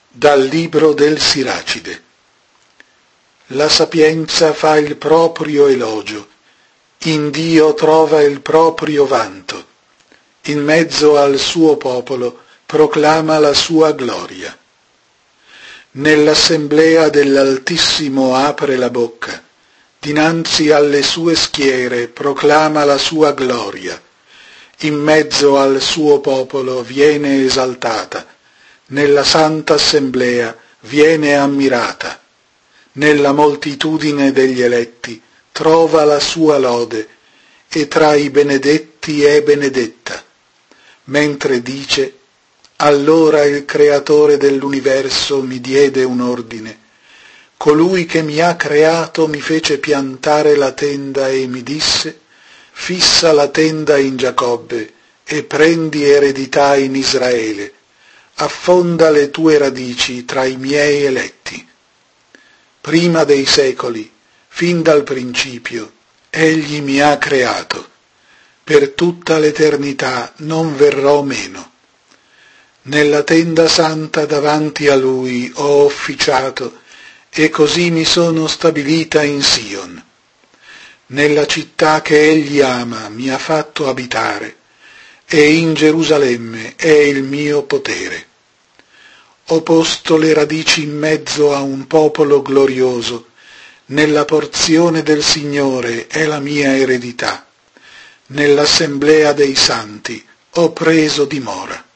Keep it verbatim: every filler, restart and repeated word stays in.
Dal libro del Siracide. La sapienza fa il proprio elogio, in Dio trova il proprio vanto, in mezzo al suo popolo proclama la sua gloria. Nell'assemblea dell'Altissimo apre la bocca, dinanzi alle sue schiere proclama la sua gloria, in mezzo al suo popolo viene esaltata, nella santa assemblea viene ammirata, nella moltitudine degli eletti trova la sua lode, e tra i benedetti è benedetta, mentre dice: allora il creatore dell'universo mi diede un ordine, colui che mi ha creato mi fece piantare la tenda e mi disse: fissa la tenda in Giacobbe e prendi eredità in Israele, affonda le tue radici tra i miei eletti. Prima dei secoli, fin dal principio, egli mi ha creato, per tutta l'eternità non verrò meno. Nella tenda santa davanti a lui ho officiato, e così mi sono stabilita in Sion. Nella città che egli ama mi ha fatto abitare, e in Gerusalemme è il mio potere. Ho posto le radici in mezzo a un popolo glorioso, nella porzione del Signore è la mia eredità, nell'assemblea dei santi ho preso dimora.